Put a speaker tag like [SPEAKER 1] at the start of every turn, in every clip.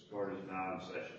[SPEAKER 1] Court is now in session.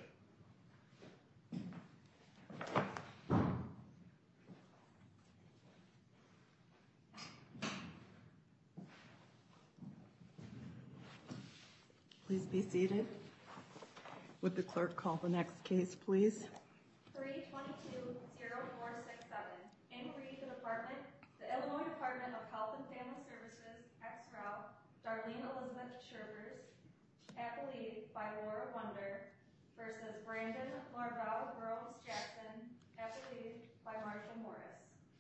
[SPEAKER 2] Please be seated. Would the clerk call the next case, please?
[SPEAKER 3] 322-0467. In re the Illinois Department of Health and Family Services, ex-rel, Darlene Elizabeth Schervers, appellee by Laura Wunder, versus Brandon Larval Groves Jackson, appellee by Marshall Morris.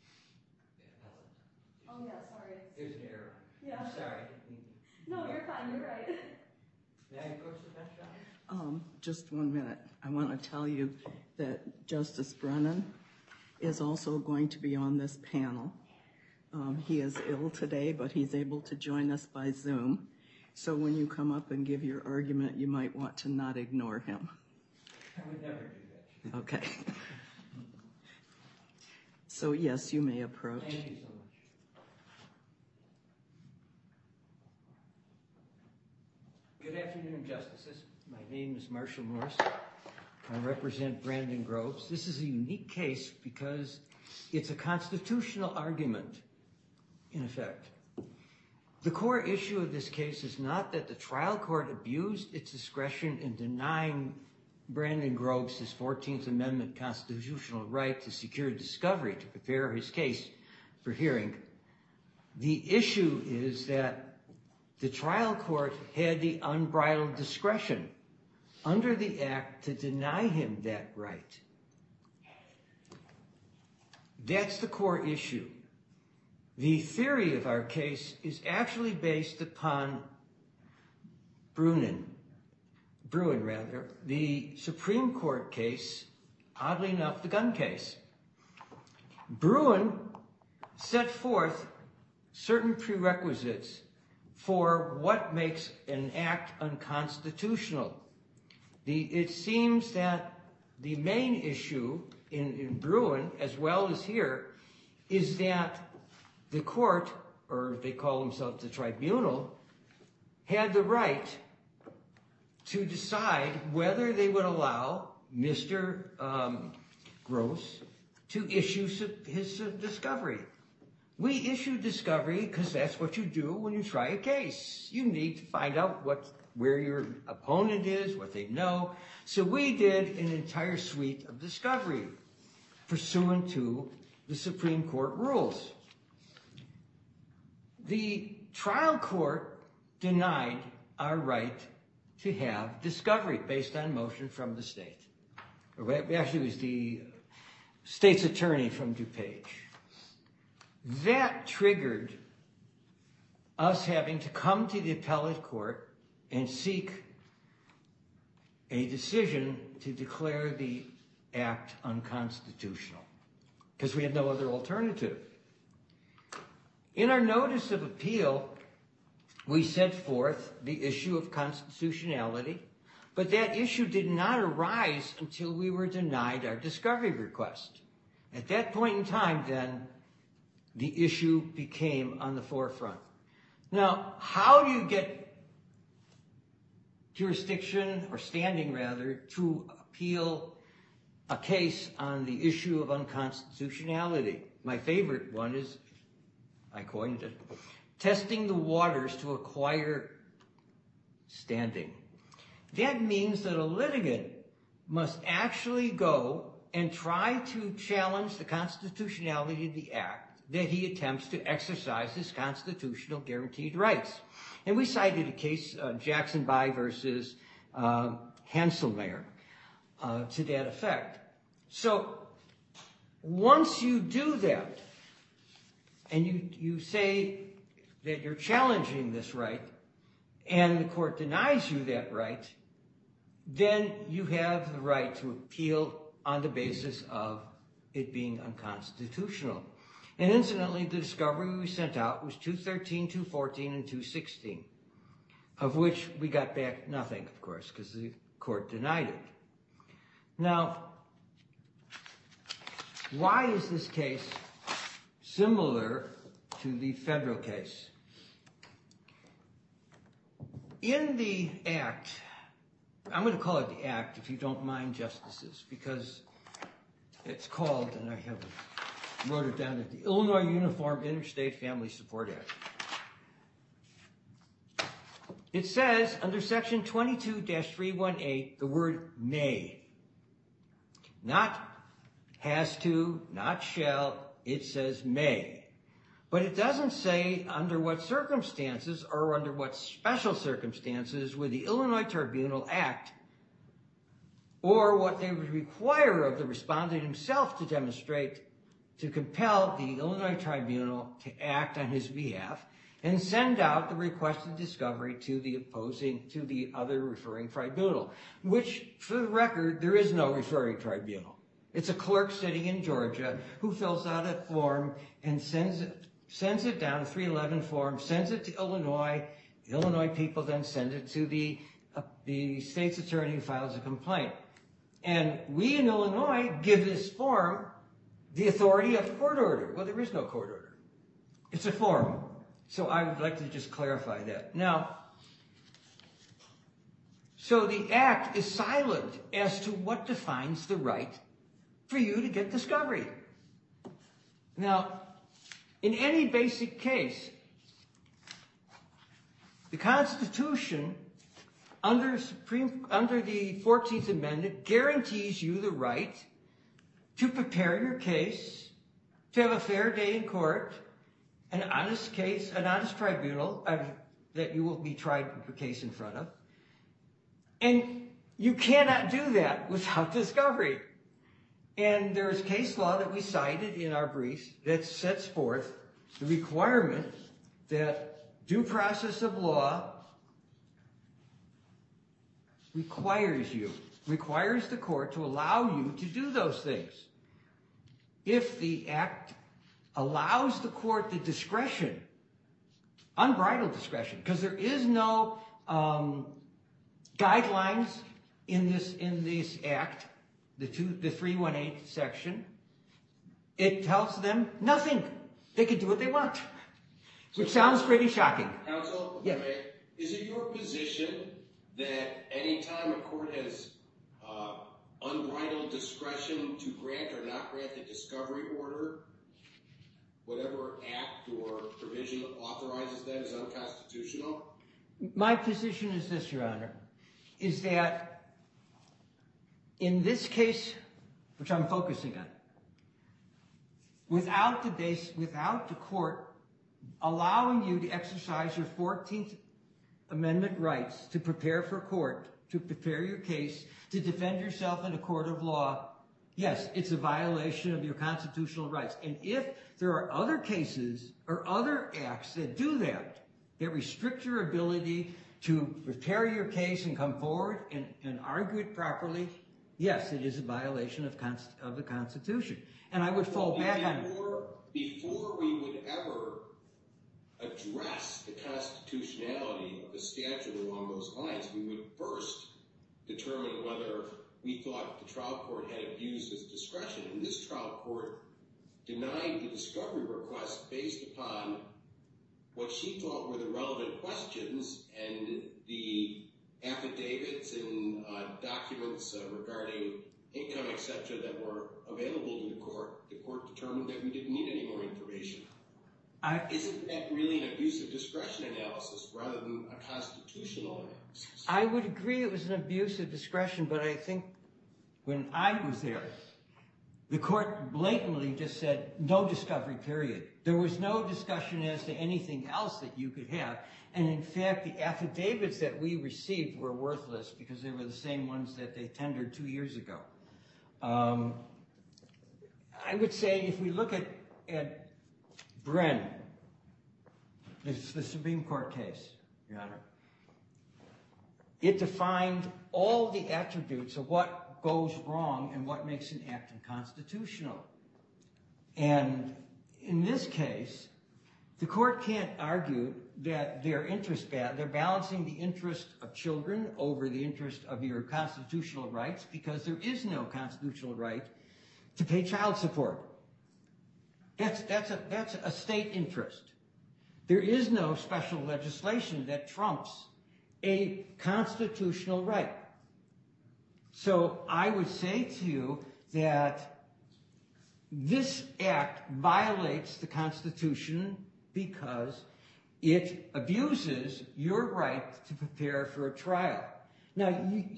[SPEAKER 3] Oh yeah, sorry.
[SPEAKER 4] There's an error.
[SPEAKER 3] Yeah.
[SPEAKER 4] I'm sorry.
[SPEAKER 3] No, you're fine. You're right.
[SPEAKER 4] May I approach the bench, John?
[SPEAKER 2] Just 1 minute. I want to tell you that Justice Brennan is also going to be on this panel. He is ill today, but he's able to join us by Zoom. So when you come up and give your argument, you might want to not ignore him.
[SPEAKER 4] I would never do that.
[SPEAKER 2] Okay. So yes, you may approach.
[SPEAKER 4] Thank you so much. Good afternoon, Justices. My name is Marshall Morris. I represent Brandon Groves. This is a unique case because it's a constitutional argument, in effect. The core issue of this case is not that the trial court abused its discretion in denying Brandon Groves his 14th Amendment constitutional right to secure discovery to prepare his case for hearing. The issue is that the trial court had the unbridled discretion under the Act to deny him that right. That's the core issue. The theory of our case is actually based upon Bruin, the Supreme Court case, oddly enough, the gun case. Bruin set forth certain prerequisites for what makes an act unconstitutional. It seems that the main issue in Bruin, as well as here, is that the court, or they call themselves the tribunal, had the right to decide whether they would allow Mr. Groves to issue his discovery. We issue discovery because that's what you do when you try a case. You need to find out where your opponent is, what they know. So we did an entire suite of discovery pursuant to the Supreme Court rules. The trial court denied our right to have discovery based on motion from the state. Actually, it was the state's attorney from DuPage. That triggered us having to come to the appellate court and seek a decision to declare the act unconstitutional because we had no other alternative. In our notice of appeal, we set forth the issue of constitutionality, but that issue did not arise until we were denied our discovery request. At that point in time, then, the issue became on the forefront. Now, how do you get jurisdiction, or standing rather, to appeal a case on the issue of unconstitutionality? My favorite one is, I coined it, testing the waters to acquire standing. That means that a litigant must actually go and try to challenge the constitutionality of the act that he attempts to exercise his constitutional guaranteed rights. And we cited a case, Jackson By versus Hanselmayer, to that effect. So once you do that, and you say that you're challenging this right, and the court denies you that right, then you have the right to appeal on the basis of it being unconstitutional. And incidentally, the discovery we sent out was 213, 214, and 216, of which we got back nothing, of course, because the court denied it. Now, why is this case similar to the federal case? In the act, I'm going to call it the Act, if you don't mind, Justices, because it's called, and I wrote it down, the Illinois Uniform Interstate Family Support Act. It says, under Section 22-318, the word may. Not has to, not shall, it says may. But it doesn't say under what circumstances or under what special circumstances would the Illinois Tribunal act, or what they would require of the respondent himself to demonstrate to compel the Illinois Tribunal to act on his behalf and send out the requested discovery to the other referring tribunal, which, for the record, there is no referring tribunal. It's a clerk sitting in Georgia who fills out a form and sends it down, a 311 form, sends it to Illinois. The Illinois people then send it to the state's attorney who files a complaint. And we in Illinois give this form the authority of court order. Well, there is no court order. It's a form. So I would like to just clarify that. Now, so the Act is silent as to what defines the right for you to get discovery. Now, in any basic case, the Constitution, under the 14th Amendment, guarantees you the right to prepare your case, to have a fair day in court, an honest case, an honest tribunal that you will be tried your case in front of. And you cannot do that without discovery. And there's case law that we cited in our briefs that sets forth the requirement that due process of law requires the court to allow you to do those things. If the Act allows the court the discretion, unbridled discretion, because there is no guidelines in this Act, the 318 section, it tells them nothing. They can do what they want, which sounds pretty shocking.
[SPEAKER 1] Counsel,
[SPEAKER 4] yeah.
[SPEAKER 1] Is it your position that any time a court has unbridled discretion to grant or not grant the discovery order, whatever act or provision authorizes that is unconstitutional?
[SPEAKER 4] My position is this, Your Honor, is that in this case, which I'm focusing on, without the court allowing you to exercise your 14th Amendment rights to prepare for court, to prepare your case, to defend yourself in a court of law, yes, it's a violation of your constitutional rights. And if there are other cases or other acts that do that restrict your ability to prepare your case and come forward and argue it properly, yes, it is a violation of the Constitution. And I would fall back on...
[SPEAKER 1] Before we would ever address the constitutionality of the statute along those lines, we would first determine whether we thought the trial court had abused its discretion. And this trial court denied the discovery request based upon what she thought were the relevant questions and the affidavits and documents regarding income, etc., that were available to the court. The court determined that we didn't need any more information. Isn't that really an abuse of discretion analysis rather than a constitutional analysis?
[SPEAKER 4] I would agree it was an abuse of discretion, but I think when I was there, the court blatantly just said, no discovery, period. There was no discussion as to anything else that you could have. And in fact, the affidavits that we received were worthless because they were the same ones that they tendered 2 years ago. I would say if we look at Bren, the Supreme Court case, Your Honor, it defined all the attributes of what goes wrong and what makes an act unconstitutional. And in this case, the court can't argue that they're balancing the interest of children over the interest of your constitutional rights because there is no constitutional right to pay child support. That's a state interest. There is no special legislation that trumps a constitutional right. So I would say to you that this act violates the Constitution because it abuses your right to prepare for a trial. Now,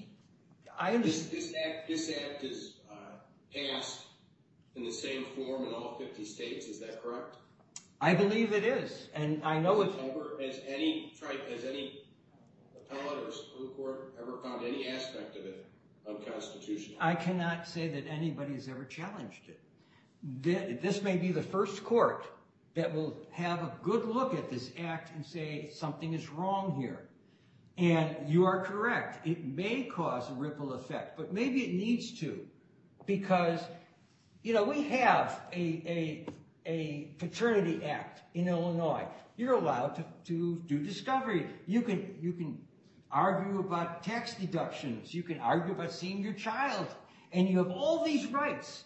[SPEAKER 4] I understand.
[SPEAKER 1] This act is passed in the same form in all 50 states. Is that correct?
[SPEAKER 4] I believe it is, and I know it.
[SPEAKER 1] Has any appellate or Supreme Court ever found any aspect of it unconstitutional?
[SPEAKER 4] I cannot say that anybody has ever challenged it. This may be the first court that will have a good look at this act and say something is wrong here. And you are correct. It may cause a ripple effect, but maybe it needs to, because, we have a paternity act in Illinois. You're allowed to do discovery. You can argue about tax deductions. You can argue about seeing your child. And you have all these rights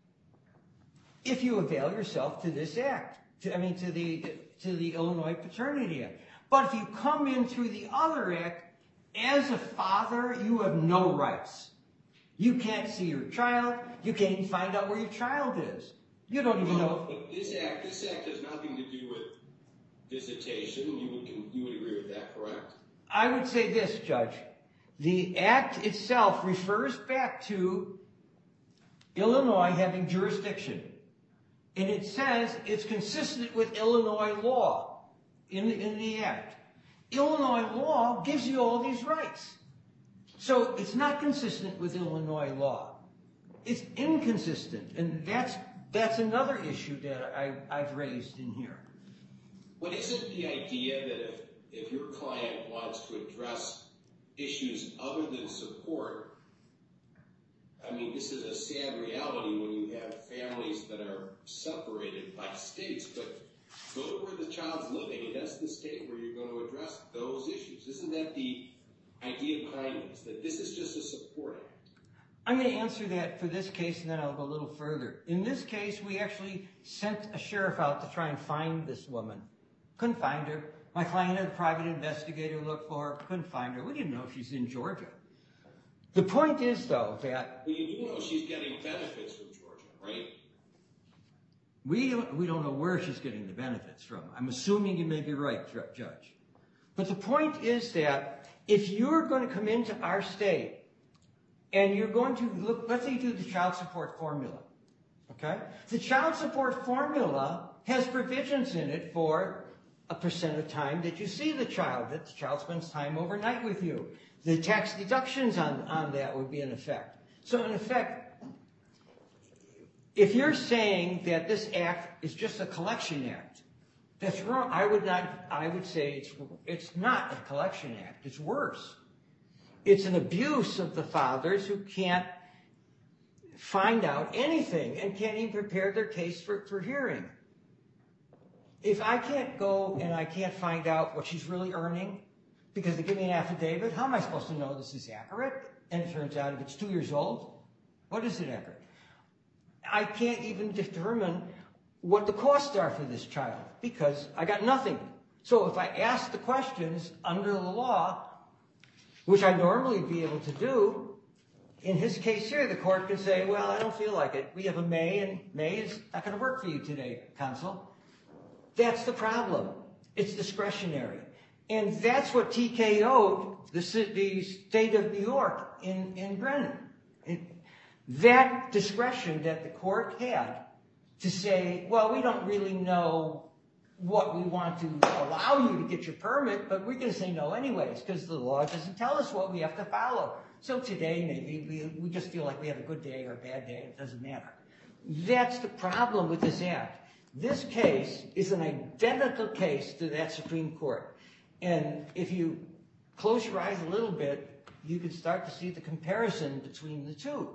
[SPEAKER 4] if you avail yourself to this act, to the Illinois Paternity Act. But if you come in through the other act, as a father, you have no rights. You can't see your child. You can't even find out where your child is. You don't even know.
[SPEAKER 1] But this act has nothing to do with visitation. You would agree with that, correct?
[SPEAKER 4] I would say this, Judge. The act itself refers back to Illinois having jurisdiction. And it says it's consistent with Illinois law in the act. Illinois law gives you all these rights. So it's not consistent with Illinois law. It's inconsistent. And that's another issue that I've raised in here.
[SPEAKER 1] But isn't the idea that if your client wants to address issues other than support, this is a sad reality when you have families that are separated by states, but go to where the child's living, and that's the state where you're going to address those issues. Isn't that the idea behind this, that this is just a support act?
[SPEAKER 4] I'm going to answer that for this case, and then I'll go a little further. In this case, we actually sent a sheriff out to try and find this woman. Couldn't find her. My client had a private investigator look for her. Couldn't find her. We didn't know if she's in Georgia. The point is, though, that...
[SPEAKER 1] Well, you do know she's getting benefits from Georgia, right?
[SPEAKER 4] We don't know where she's getting the benefits from. I'm assuming you may be right, Judge. But the point is that if you're going to come into our state and you're going to look, let's say you do the child support formula, okay? The child support formula has provisions in it for a percent of time that you see the child, that the child spends time overnight with you. The tax deductions on that would be in effect. So in effect, if you're saying that this act is just a collection act, that's wrong. I would say it's not a collection act. It's worse. It's an abuse of the fathers who can't find out anything and can't even prepare their case for hearing. If I can't go and I can't find out what she's really earning because they give me an affidavit, how am I supposed to know this is accurate? And it turns out if it's 2 years old, what is it accurate? I can't even determine what the costs are for this child because I got nothing. So if I ask the questions under the law, which I'd normally be able to do, in his case here, the court can say, well, I don't feel like it. We have a May, and May is not going to work for you today, counsel. That's the problem. It's discretionary. And that's what TKO'd the state of New York in Brennan. That discretion that the court had to say, well, we don't really know what we want to allow you to get your permit, but we're going to say no anyways because the law doesn't tell us what we have to follow. So today maybe we just feel like we have a good day or a bad day. It doesn't matter. That's the problem with this act. This case is an identical case to that Supreme Court. And if you close your eyes a little bit, you can start to see the comparison between the two.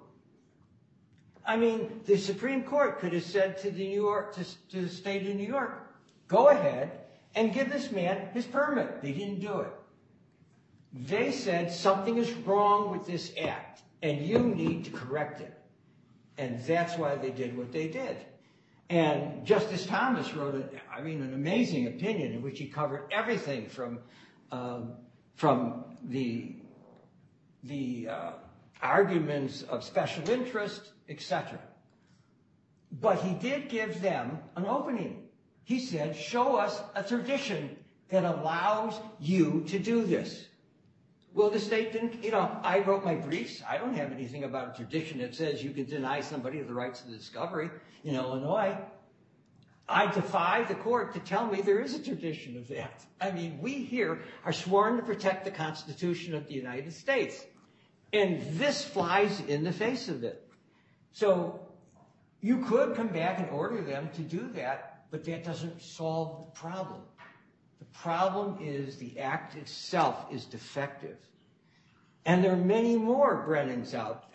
[SPEAKER 4] I mean, the Supreme Court could have said to the state of New York, go ahead and give this man his permit. They didn't do it. They said something is wrong with this act, and you need to correct it. And that's why they did what they did. And Justice Thomas wrote an amazing opinion in which he covered everything from the arguments of special interest, etc. But he did give them an opening. He said, show us a tradition that allows you to do this. Well, the state didn't, I wrote my briefs. I don't have anything about a tradition that says you can deny somebody the rights to discovery in Illinois. I defy the court to tell me there is a tradition of that. I mean, we here are sworn to protect the Constitution of the United States. And this flies in the face of it. So you could come back and order them to do that, but that doesn't solve the problem. The problem is the act itself is defective. And there are many more Brandons out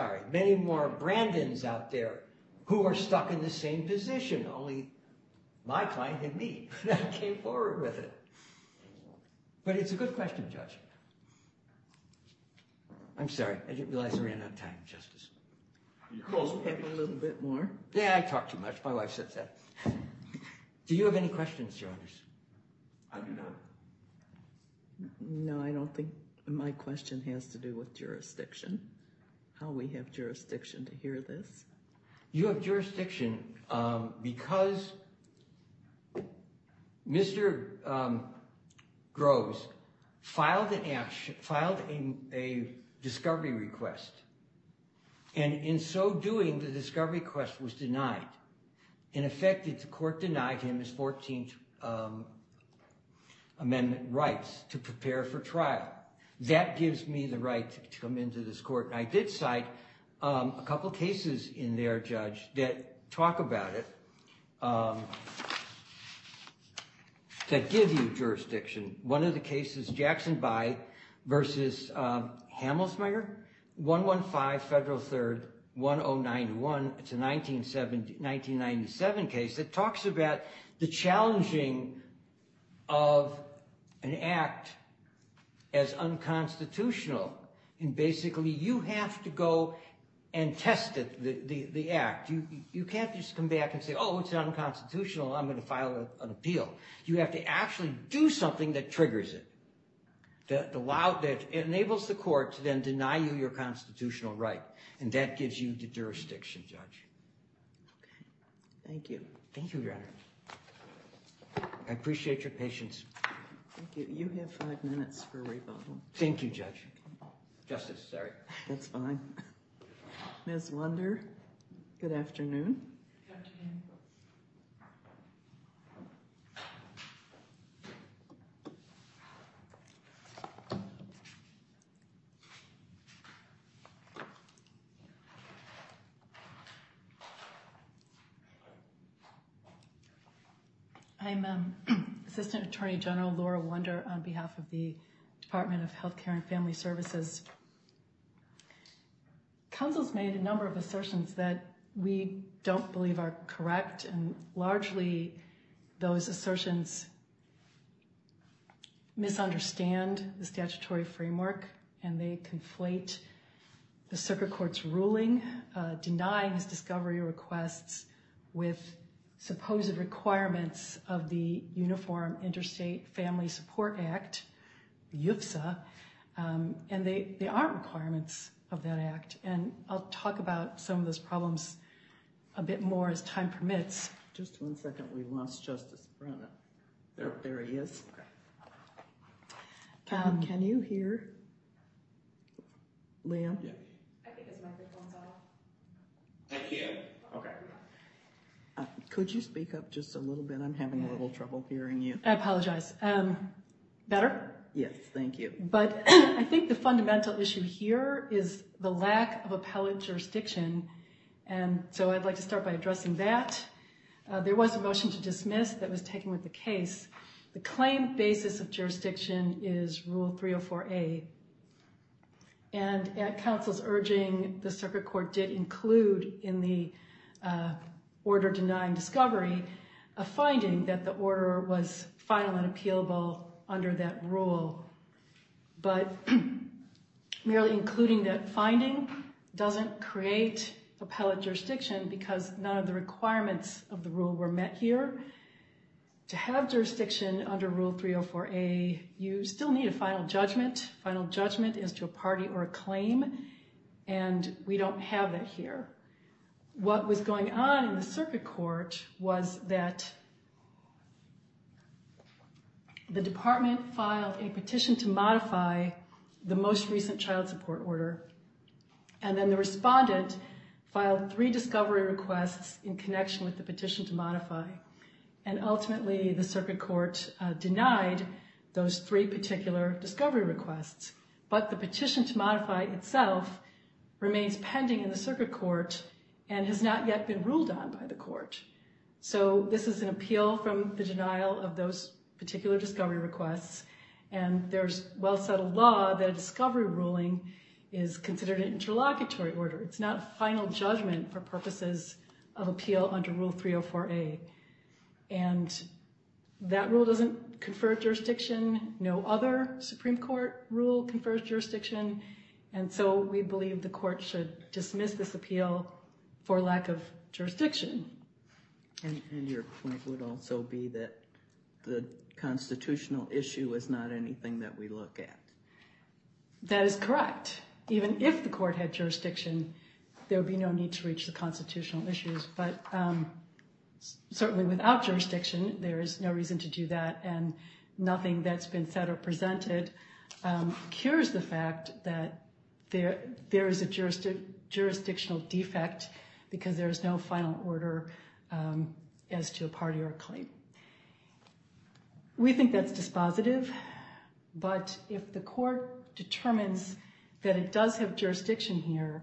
[SPEAKER 4] there who are stuck in the same position, only my client and me that came forward with it. But it's a good question, Judge. I'm sorry, I didn't realize I ran out of time, Justice.
[SPEAKER 1] You're close.
[SPEAKER 2] Have a little bit more.
[SPEAKER 4] Yeah, I talk too much. My wife says that. Do you have any questions, Your Honors?
[SPEAKER 1] I do not.
[SPEAKER 2] No, I don't think my question has to do with jurisdiction, how we have jurisdiction to hear this.
[SPEAKER 4] You have jurisdiction because Mr. Groves filed a discovery request. And in so doing, the discovery request was denied. In effect, the court denied him his 14th Amendment rights to prepare for trial. That gives me the right to come into this court. And I did cite a couple cases in there, Judge, that talk about it, that give you jurisdiction. One of the cases, Jackson By versus Hamelsmeyer, 115 Federal 3rd, 1091. It's a 1997 case that talks about the challenging of an act as unconstitutional. And basically, you have to go and test it, the act. You can't just come back and say, oh, it's unconstitutional, I'm going to file an appeal. You have to actually do something that triggers it, that enables the court to then deny you your constitutional right. And that gives you the jurisdiction, Judge.
[SPEAKER 2] Okay, thank you.
[SPEAKER 4] Thank you, Your Honor. I appreciate your patience.
[SPEAKER 2] Thank you. You have 5 minutes for rebuttal.
[SPEAKER 4] Thank you, Judge. Justice, sorry.
[SPEAKER 2] That's fine. Ms. Wunder, good afternoon.
[SPEAKER 5] Good afternoon. I'm Assistant Attorney General Laura Wunder on behalf of the Department of Healthcare and Family Services. Counsel's made a number of assertions that we don't believe are correct, and largely those assertions misunderstand the statutory framework, and they conflate the circuit court's ruling denying his discovery requests with supposed requirements of the Uniform Interstate Family Support Act, UFSA, and they aren't requirements of that act. And I'll talk about some of those problems a bit more as time permits.
[SPEAKER 2] Just 1 second, we lost Justice Brennan. There he is. Can you hear Liam?
[SPEAKER 1] Yeah.
[SPEAKER 3] I think his microphone's off.
[SPEAKER 1] I can. Okay.
[SPEAKER 2] Could you speak up just a little bit? I'm having a little trouble hearing you.
[SPEAKER 5] I apologize. Better?
[SPEAKER 2] Yes, thank you.
[SPEAKER 5] But I think the fundamental issue here is the lack of appellate jurisdiction. And so I'd like to start by addressing that. There was a motion to dismiss that was taken with the case. The claim basis of jurisdiction is Rule 304A. And at counsel's urging, the circuit court did include in the order denying discovery a finding that the order was final and appealable under that rule. But merely including that finding doesn't create appellate jurisdiction because none of the requirements of the rule were met here. To have jurisdiction under Rule 304A, you still need a final judgment. Final judgment as to a party or a claim. and we don't have that here. What was going on in the circuit court was that the department filed a petition to modify the most recent child support order, and then the respondent filed 3 discovery requests in connection with the petition to modify. And ultimately, the circuit court denied those 3 particular discovery requests. But the petition to modify itself remains pending in the circuit court and has not yet been ruled on by the court. So this is an appeal from the denial of those particular discovery requests. And there's well-settled law that a discovery ruling is considered an interlocutory order. It's not a final judgment for purposes of appeal under Rule 304A. And that rule doesn't confer jurisdiction. No other Supreme Court rule confers jurisdiction. And so we believe the court should dismiss this appeal for lack of jurisdiction.
[SPEAKER 2] And your point would also be that the constitutional issue is not anything that we look at.
[SPEAKER 5] That is correct. Even if the court had jurisdiction, there would be no need to reach the constitutional issues. But certainly without jurisdiction, there is no reason to do that, and nothing that's been said or presented cures the fact that there is a jurisdictional defect because there is no final order as to a party or a claim. We think that's dispositive, but if the court determines that it does have jurisdiction here,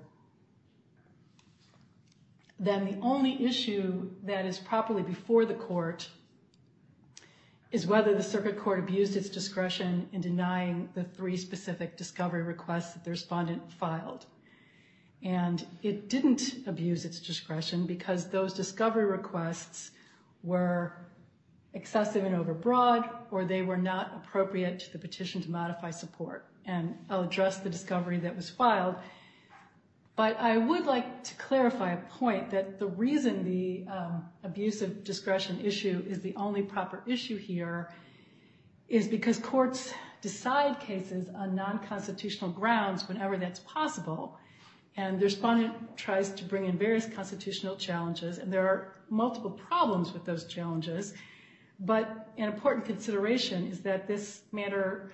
[SPEAKER 5] then the only issue that is properly before the court is whether the circuit court abused its discretion in denying the 3 specific discovery requests that the respondent filed. And it didn't abuse its discretion because those discovery requests were excessive and overbroad, or they were not appropriate to the petition to modify support. And I'll address the discovery that was filed. But I would like to clarify a point that the reason the abuse of discretion issue is the only proper issue here is because courts decide cases on non-constitutional grounds whenever that's possible. And the respondent tries to bring in various constitutional challenges, and there are multiple problems with those challenges. But an important consideration is that this matter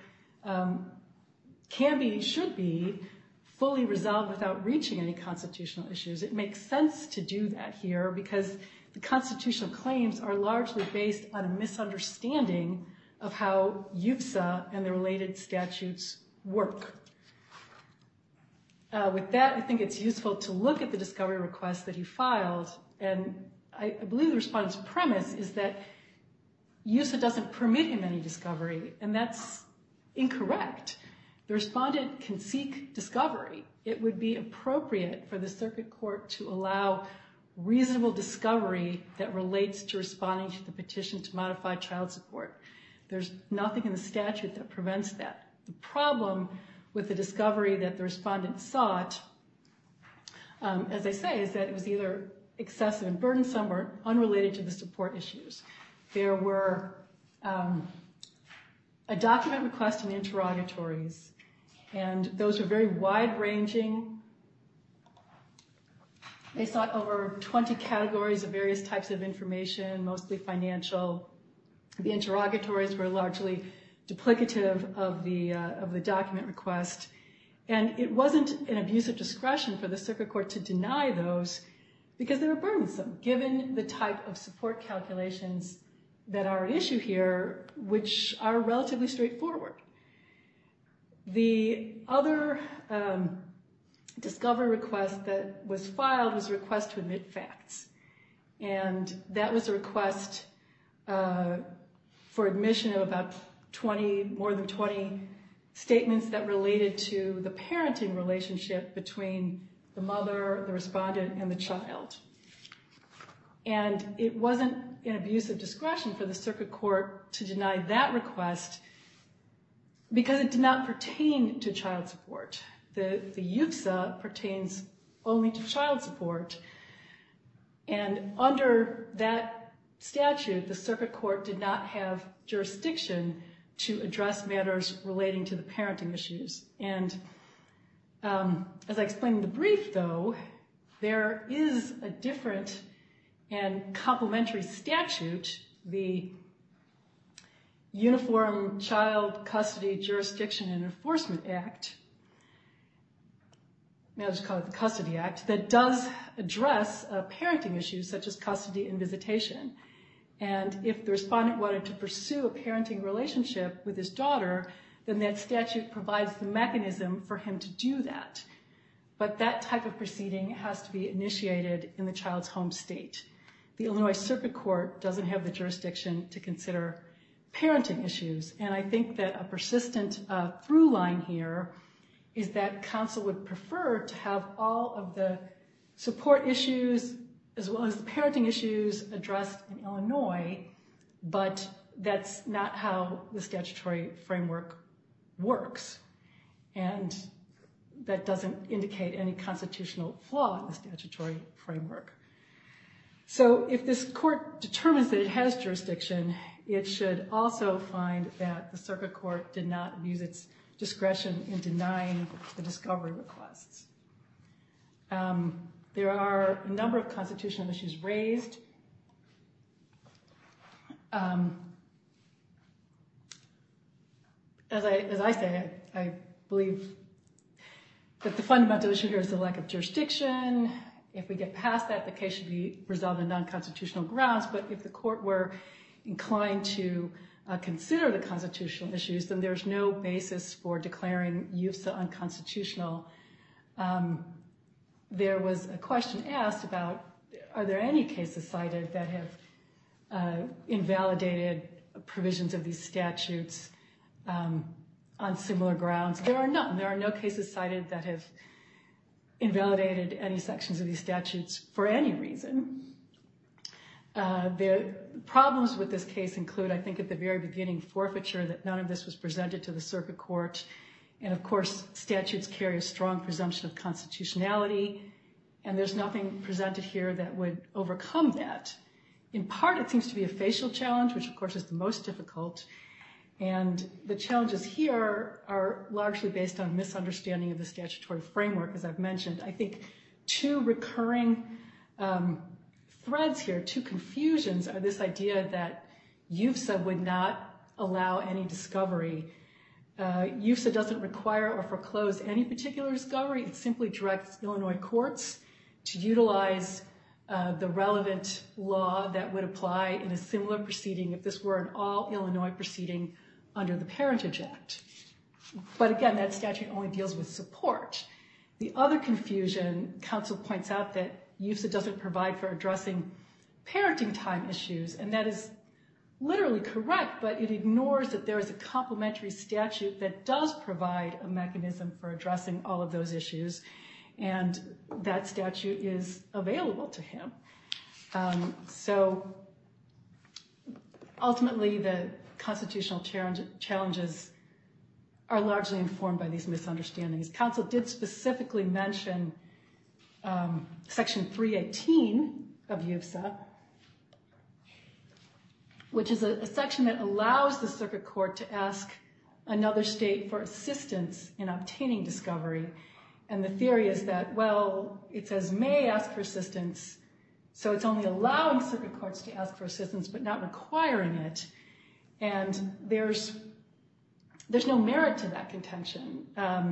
[SPEAKER 5] should be fully resolved without reaching any constitutional issues. It makes sense to do that here because the constitutional claims are largely based on a misunderstanding of how UPSA and the related statutes work. With that, I think it's useful to look at the discovery request that he filed, and I believe the respondent's premise is that UPSA doesn't permit him any discovery, and that's incorrect. The respondent can seek discovery. It would be appropriate for the circuit court to allow reasonable discovery that relates to responding to the petition to modify child support. There's nothing in the statute that prevents that. The problem with the discovery that the respondent sought, as I say, is that it was either excessive and burdensome or unrelated to the support issues. There were a document request and interrogatories, and those were very wide-ranging. They sought over 20 categories of various types of information, mostly financial. The interrogatories were largely duplicative of the document request, and it wasn't an abuse of discretion for the circuit court to deny those because they were burdensome, given the type of support calculations that are at issue here, which are relatively straightforward. The other discovery request that was filed was a request to admit facts, and that was a request for admission of about more than 20 statements that related to the parenting relationship between the mother, the respondent, and the child. And it wasn't an abuse of discretion for the circuit court to deny that request because it did not pertain to child support. The UPSA pertains only to child support, and under that statute, the circuit court did not have jurisdiction to address matters relating to the parenting issues. And As I explained in the brief, though, there is a different and complementary statute, the Uniform Child Custody Jurisdiction and Enforcement Act, I'll just call it the Custody Act, that does address parenting issues such as custody and visitation. And if the respondent wanted to pursue a parenting relationship with his daughter, then that statute provides the mechanism for him to do that. But that type of proceeding has to be initiated in the child's home state. The Illinois Circuit Court doesn't have the jurisdiction to consider parenting issues. And I think that a persistent through line here is that counsel would prefer to have all of the support issues as well as the parenting issues addressed in Illinois, but that's not how the statutory framework works. And that doesn't indicate any constitutional flaw in the statutory framework. So if this court determines that it has jurisdiction, it should also find that the circuit court did not abuse its discretion in denying the discovery requests. There are a number of constitutional issues raised. As I say, I believe that the fundamental issue here is the lack of jurisdiction. If we get past that, the case should be resolved on non-constitutional grounds. But if the court were inclined to consider the constitutional issues, then there's no basis for declaring UFSA unconstitutional. There was a question asked about, are there any cases cited that have invalidated provisions of these statutes on similar grounds? There are none. There are no cases cited that have invalidated any sections of these statutes for any reason. The problems with this case include, I think at the very beginning, forfeiture, that none of this was presented to the circuit court. And of course, statutes carry a strong presumption of constitutionality, and there's nothing presented here that would overcome that. In part, it seems to be a facial challenge, which of course is the most difficult. And the challenges here are largely based on misunderstanding of the statutory framework, as I've mentioned. I think two recurring threads here, two confusions, are this idea that UFSA would not allow any discovery. UFSA doesn't require or foreclose any particular discovery. It simply directs Illinois courts to utilize the relevant law that would apply in a similar proceeding if this were an all-Illinois proceeding under the Parentage Act. But again, that statute only deals with support. The other confusion, counsel points out that UFSA doesn't provide for addressing parenting time issues, and that is literally correct, but it ignores that there is a complementary statute that does provide a mechanism for addressing all of those issues, and that statute is available to him. So ultimately, the constitutional challenges are largely informed by these misunderstandings. Counsel did specifically mention Section 318 of UFSA, which is a section that allows the circuit court to ask another state for assistance in obtaining discovery. And the theory is that, well, it says may ask for assistance, so it's only allowing circuit courts to ask for assistance, but not requiring it. And there's no merit to that contention.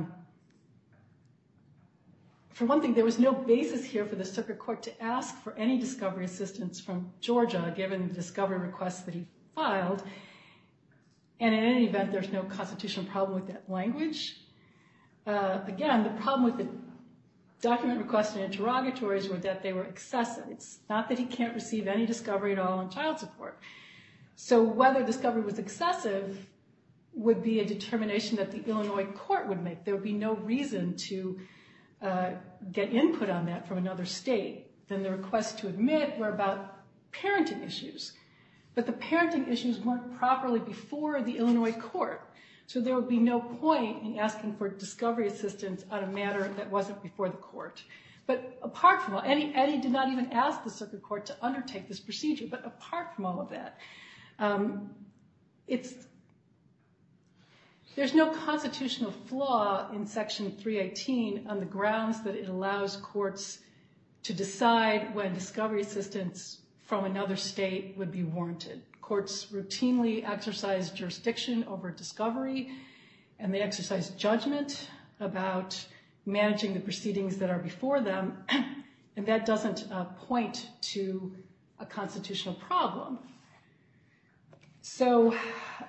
[SPEAKER 5] For one thing, there was no basis here for the circuit court to ask for any discovery assistance from Georgia, given the discovery requests that he filed. And in any event, there's no constitutional problem with that language. Again, the problem with the document requests and interrogatories were that they were excessive. It's not that he can't receive any discovery at all on child support. So whether discovery was excessive would be a determination that the Illinois court would make. There would be no reason to get input on that from another state. Then the requests to admit were about parenting issues. But the parenting issues weren't properly before the Illinois court. So there would be no point in asking for discovery assistance on a matter that wasn't before the court. But apart from all, Eddie did not even ask the circuit court to undertake this procedure. But apart from all of that, There's no constitutional flaw in Section 318 on the grounds that it allows courts to decide when discovery assistance from another state would be warranted. Courts routinely exercise jurisdiction over discovery, and they exercise judgment about managing the proceedings that are before them, and that doesn't point to a constitutional problem. So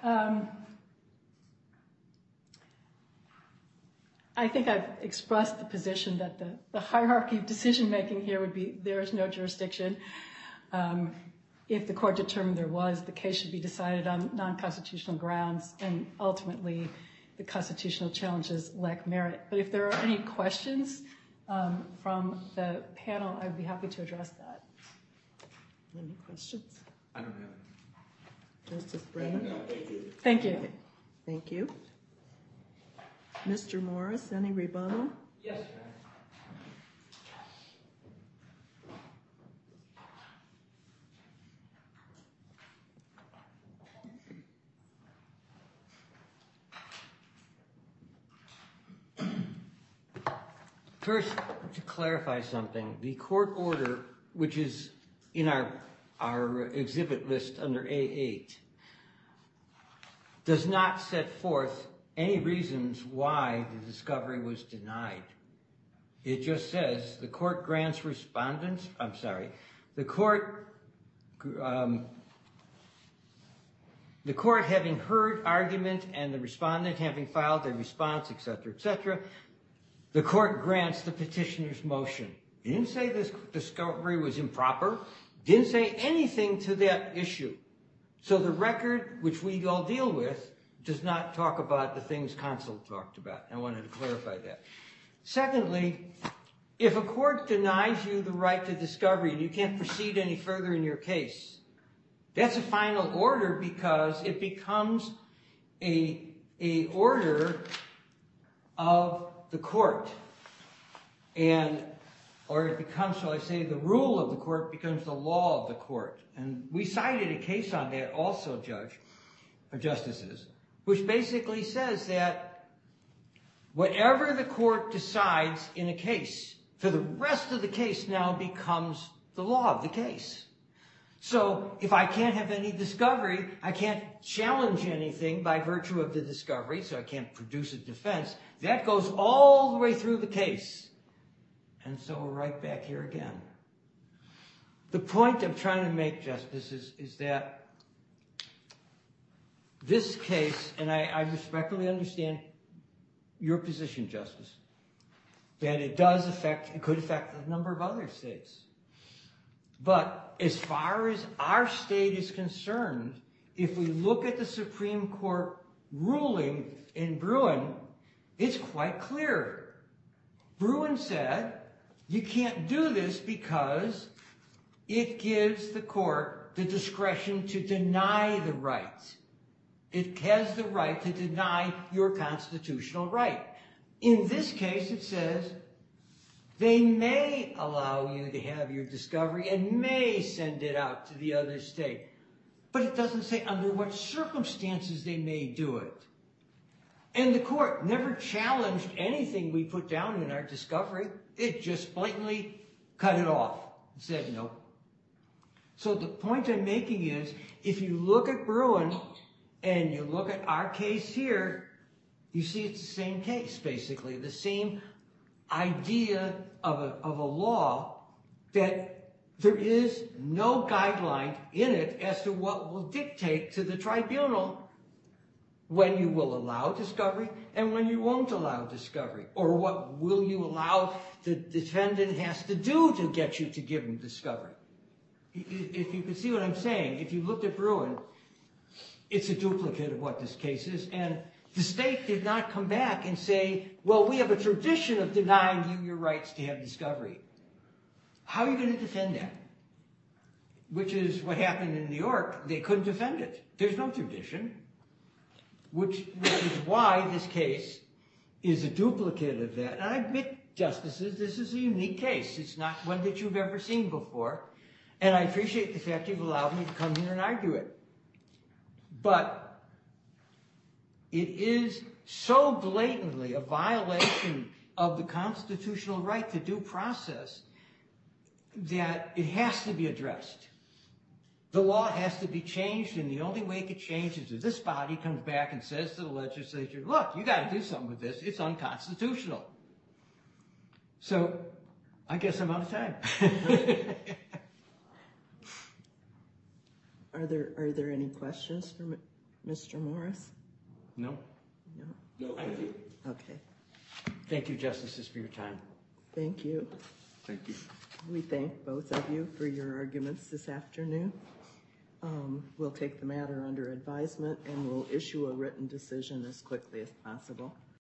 [SPEAKER 5] I think I've expressed the position that the hierarchy of decision-making here would be there is no jurisdiction. If the court determined there was, the case should be decided on non-constitutional grounds, and ultimately the constitutional challenges lack merit. But if there are any questions from the panel, I'd be happy to address that.
[SPEAKER 2] Any questions?
[SPEAKER 4] I don't have any.
[SPEAKER 2] Justice Brennan?
[SPEAKER 1] No, thank you.
[SPEAKER 5] Thank you.
[SPEAKER 2] Okay. Thank you. Mr. Morris, any rebuttal?
[SPEAKER 4] Yes, ma'am. First, to clarify something, the court order, which is in our exhibit list under A8, does not set forth any reasons why the discovery was denied. It just says the court grants respondents, the court having heard argument and the respondent having filed their response, etc., the court grants the petitioner's motion. It didn't say this discovery was improper, didn't say anything to that issue. So the record, which we all deal with, does not talk about the things counsel talked about. I wanted to clarify that. Secondly, if a court denies you the right to discovery and you can't proceed any further in your case, that's a final order because it becomes a order of the court. Or it becomes, shall I say, the rule of the court becomes the law of the court. And we cited a case on that also, Justices, which basically says that whatever the court decides in a case, for the rest of the case now becomes the law of the case. So if I can't have any discovery, I can't challenge anything by virtue of the discovery, so I can't produce a defense. That goes all the way through the case. And so we're right back here again. The point I'm trying to make, Justices, is that this case, and I respectfully understand your position, Justice, that it could affect a number of other states. But as far as our state is concerned, if we look at the Supreme Court ruling in Bruin, it's quite clear. Bruin said, you can't do this because it gives the court the discretion to deny the right. It has the right to deny your constitutional right. In this case, it says they may allow you to have your discovery and may send it out to the other state. But it doesn't say under what circumstances they may do it. And the court never challenged anything we put down in our discovery. It just blatantly cut it off and said no. So the point I'm making is, if you look at Bruin and you look at our case here, you see it's the same case, basically. The same idea of a law that there is no guideline in it as to what will dictate to the tribunal when you will allow discovery and when you won't allow discovery, or what will you allow the defendant has to do to get you to give him discovery. If you can see what I'm saying, if you looked at Bruin, it's a duplicate of what this case is, and the state did not come back and say, well, we have a tradition of denying you your rights to have discovery. How are you going to defend that? Which is what happened in New York. They couldn't defend it. There's no tradition, which is why this case is a duplicate of that. And I admit, Justices, this is a unique case. It's not one that you've ever seen before. And I appreciate the fact you've allowed me to come here and argue it. But it is so blatantly a violation of the constitutional right to due process that it has to be addressed. The law has to be changed, and the only way it could change is if this body comes back and says to the legislature, look, you got to do something with this. It's unconstitutional. So I guess I'm out of time.
[SPEAKER 2] Are there any questions for Mr. Morris?
[SPEAKER 4] No?
[SPEAKER 2] No?
[SPEAKER 1] No, thank you.
[SPEAKER 2] Okay.
[SPEAKER 4] Thank you, Justices, for your time.
[SPEAKER 2] Thank you.
[SPEAKER 6] Thank you.
[SPEAKER 2] We thank both of you for your arguments this afternoon. We'll take the matter under advisement and we'll issue a written decision as quickly as possible.